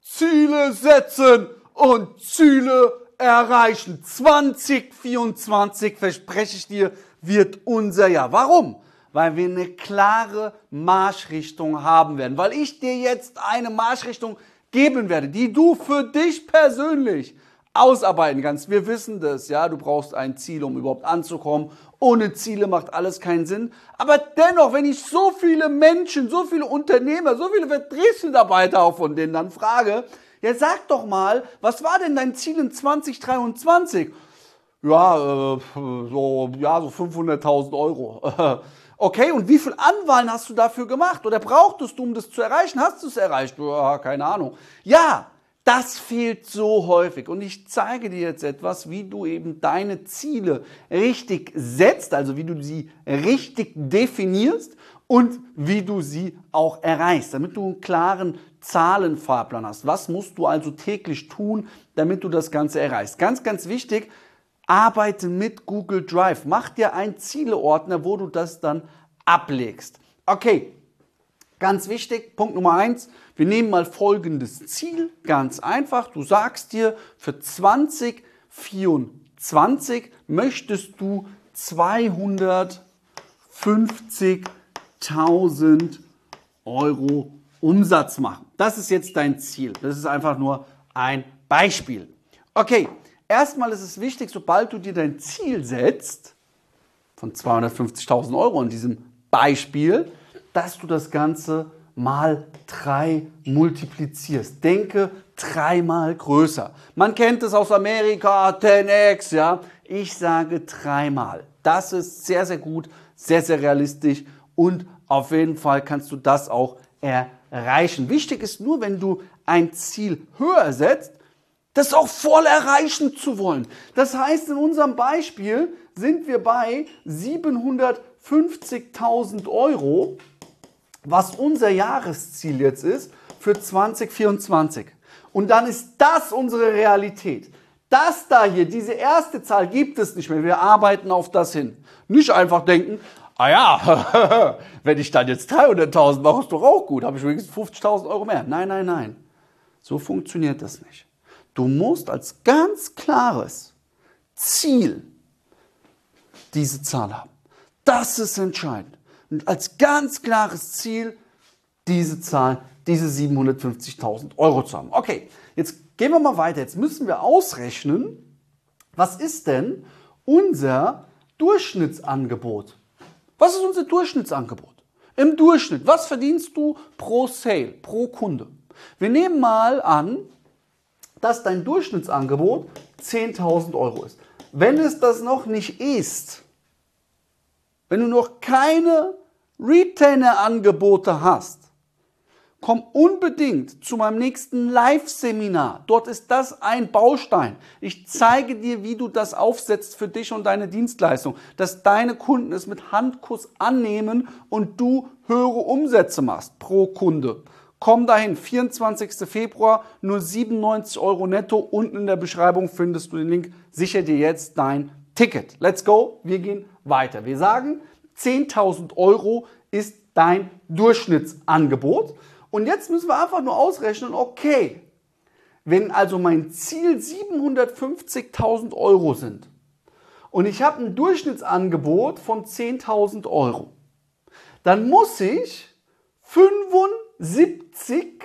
Ziele setzen und Ziele erreichen. 2024, verspreche ich dir, wird unser Jahr. Warum? Weil wir eine klare Marschrichtung haben werden. Weil ich dir jetzt eine Marschrichtung geben werde, die du für dich persönlich ausarbeiten kannst. Wir wissen das, ja, du brauchst ein Ziel, um überhaupt anzukommen. Ohne Ziele macht alles keinen Sinn. Aber dennoch, wenn ich so viele Menschen, so viele Unternehmer, so viele Vertriebsmitarbeiter auch von denen dann frage, ja, sag doch mal, was war denn dein Ziel in 2023? Ja, so 500.000 Euro. Okay, und wie viel Anwahlen hast du dafür gemacht? Oder brauchtest du, um das zu erreichen? Hast du es erreicht? Ja, keine Ahnung. Ja, das fehlt so häufig. Und ich zeige dir jetzt etwas, wie du eben deine Ziele richtig setzt, also wie du sie richtig definierst und wie du sie auch erreichst, damit du einen klaren Zahlenfahrplan hast. Was musst du also täglich tun, damit du das Ganze erreichst? Ganz, ganz wichtig, arbeite mit Google Drive. Mach dir einen Zieleordner, wo du das dann ablegst. Okay, ganz wichtig, Punkt Nummer 1, wir nehmen mal folgendes Ziel, ganz einfach. Du sagst dir, für 2024 möchtest du 250.000 Euro Umsatz machen. Das ist jetzt dein Ziel. Das ist einfach nur ein Beispiel. Okay, erstmal ist es wichtig, sobald du dir dein Ziel setzt, von 250.000 Euro in diesem Beispiel, dass du das Ganze mal 3 multiplizierst. Denke 3-mal größer. Man kennt es aus Amerika, 10x, ja. Ich sage 3-mal. Das ist sehr, sehr gut, sehr, sehr realistisch und auf jeden Fall kannst du das auch erreichen. Wichtig ist nur, wenn du ein Ziel höher setzt, das auch voll erreichen zu wollen. Das heißt, in unserem Beispiel sind wir bei 750.000 Euro, was unser Jahresziel jetzt ist für 2024. Und dann ist das unsere Realität. Das da hier, diese erste Zahl gibt es nicht mehr. Wir arbeiten auf das hin. Nicht einfach denken, ah ja, wenn ich dann jetzt 300.000 mache, ist doch auch gut. Habe ich wenigstens 50.000 Euro mehr. Nein, nein, nein. So funktioniert das nicht. Du musst als ganz klares Ziel diese Zahl haben. Das ist entscheidend. Und als ganz klares Ziel diese Zahl, diese 750.000 Euro zu haben. Okay, jetzt gehen wir mal weiter. Jetzt müssen wir ausrechnen, was ist denn unser Durchschnittsangebot? Was ist unser Durchschnittsangebot? Im Durchschnitt, was verdienst du pro Sale, pro Kunde? Wir nehmen mal an, dass dein Durchschnittsangebot 10.000 Euro ist. Wenn es das noch nicht ist, wenn du noch keine Retainer-Angebote hast, komm unbedingt zu meinem nächsten Live-Seminar. Dort ist das ein Baustein. Ich zeige dir, wie du das aufsetzt für dich und deine Dienstleistung, dass deine Kunden es mit Handkuss annehmen und du höhere Umsätze machst pro Kunde. Komm dahin, 24. Februar, nur 97 Euro netto. Unten in der Beschreibung findest du den Link. Sicher dir jetzt dein Ticket. Let's go, wir gehen weiter. Wir sagen, 10.000 Euro ist dein Durchschnittsangebot. Und jetzt müssen wir einfach nur ausrechnen, okay, wenn also mein Ziel 750.000 Euro sind und ich habe ein Durchschnittsangebot von 10.000 Euro, dann muss ich 75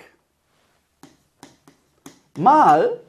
mal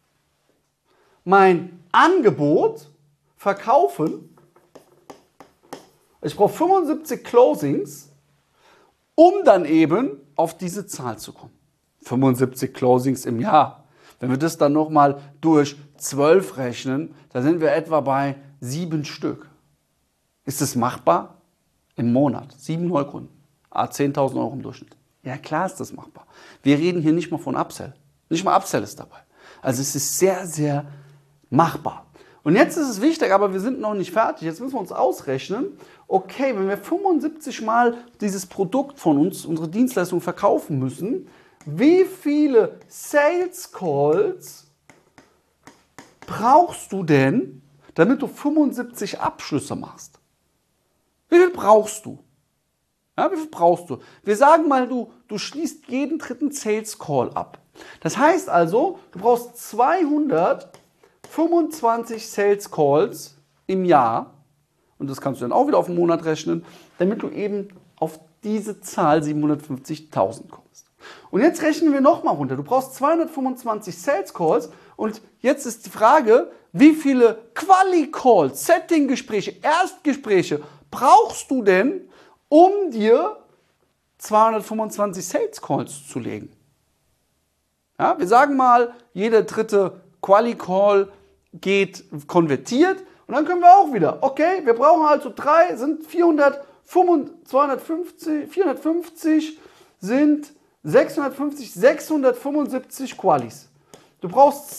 mein Angebot verkaufen. Ich brauche 75 Closings, um dann eben auf diese Zahl zu kommen. 75 Closings im Jahr. Wenn wir das dann nochmal durch 12 rechnen, dann sind wir etwa bei 7 Stück. Ist es machbar? Im Monat. 7 Neukunden. 10.000 Euro im Durchschnitt. Ja, klar ist das machbar. Wir reden hier nicht mal von Upsell. Nicht mal Upsell ist dabei. Also es ist sehr, sehr machbar. Und jetzt ist es wichtig, aber wir sind noch nicht fertig. Jetzt müssen wir uns ausrechnen, okay, wenn wir 75 Mal dieses Produkt von uns, unsere Dienstleistung verkaufen müssen, wie viele Sales Calls brauchst du denn, damit du 75 Abschlüsse machst? Wie viel brauchst du? Ja, wie viel brauchst du? Wir sagen mal, du schließt jeden dritten Sales Call ab. Das heißt also, du brauchst 225 Sales Calls im Jahr, und das kannst du dann auch wieder auf den Monat rechnen, damit du eben auf diese Zahl 750.000 kommst. Und jetzt rechnen wir nochmal runter. Du brauchst 225 Sales Calls und jetzt ist die Frage, wie viele Quali-Calls, Setting-Gespräche, Erstgespräche brauchst du denn, um dir 225 Sales Calls zu legen? Ja, wir sagen mal, jeder dritte Quali-Call geht konvertiert und dann können wir auch wieder, okay, wir brauchen also 3, sind 450 sind 675 Qualis. Du brauchst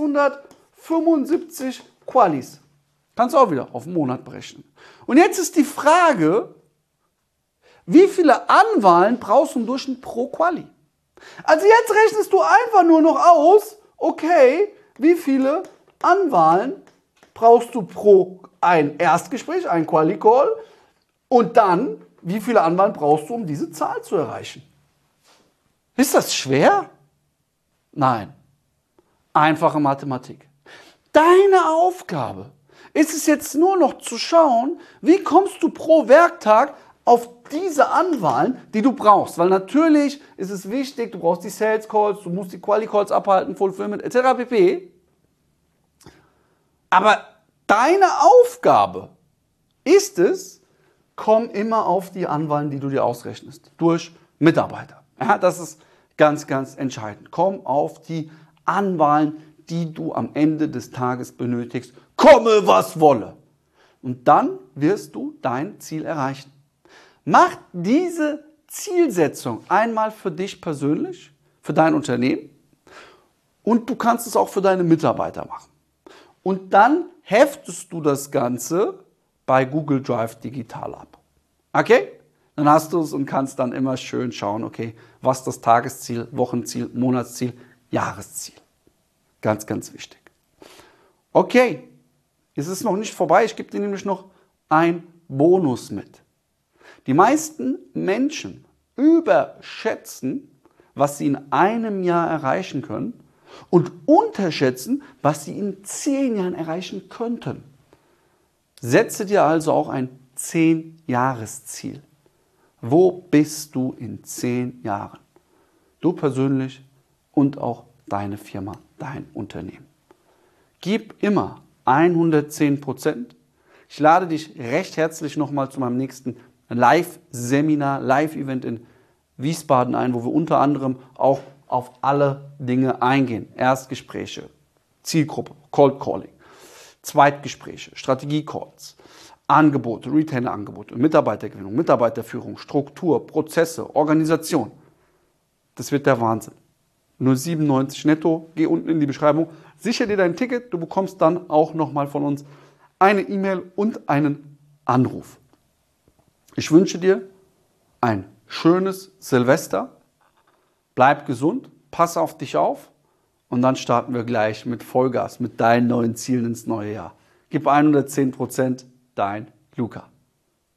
675 Qualis. Kannst du auch wieder auf den Monat berechnen. Und jetzt ist die Frage, wie viele Anwahlen brauchst du im Durchschnitt pro Quali? Also jetzt rechnest du einfach nur noch aus, okay, wie viele Anwahlen brauchst du pro ein Erstgespräch, ein Quali-Call, und dann, wie viele Anwahlen brauchst du, um diese Zahl zu erreichen? Ist das schwer? Nein. Einfache Mathematik. Deine Aufgabe ist es jetzt nur noch zu schauen, wie kommst du pro Werktag auf diese Anwahlen, die du brauchst. Weil natürlich ist es wichtig, du brauchst die Sales Calls, du musst die Quali Calls abhalten, Fulfillment etc. pp. Aber deine Aufgabe ist es, komm immer auf die Anwahlen, die du dir ausrechnest, durch Mitarbeiter. Ja, das ist ganz, ganz entscheidend. Komm auf die Anwahlen, die du am Ende des Tages benötigst, komme was wolle. Und dann wirst du dein Ziel erreichen. Mach diese Zielsetzung einmal für dich persönlich, für dein Unternehmen, und du kannst es auch für deine Mitarbeiter machen. Und dann heftest du das Ganze bei Google Drive digital ab. Okay? Dann hast du es und kannst dann immer schön schauen, okay, was ist das Tagesziel, Wochenziel, Monatsziel, Jahresziel. Ganz, ganz wichtig. Okay, es ist noch nicht vorbei. Ich gebe dir nämlich noch einen Bonus mit. Die meisten Menschen überschätzen, was sie in einem Jahr erreichen können, und unterschätzen, was sie in 10 Jahren erreichen könnten. Setze dir also auch ein 10-Jahres-Ziel. Wo bist du in 10 Jahren? Du persönlich und auch deine Firma, dein Unternehmen. Gib immer 110%. Ich lade dich recht herzlich nochmal zu meinem nächsten Live-Seminar, Live-Event in Wiesbaden ein, wo wir unter anderem auch auf alle Dinge eingehen. Erstgespräche, Zielgruppe, Cold Calling, Zweitgespräche, Strategie-Calls, Angebote, Retainer-Angebote, Mitarbeitergewinnung, Mitarbeiterführung, Struktur, Prozesse, Organisation. Das wird der Wahnsinn. Nur 97 netto, geh unten in die Beschreibung, sicher dir dein Ticket, du bekommst dann auch nochmal von uns eine E-Mail und einen Anruf. Ich wünsche dir ein schönes Silvester, bleib gesund, pass auf dich auf und dann starten wir gleich mit Vollgas, mit deinen neuen Zielen ins neue Jahr. Gib 110%, dein Luca.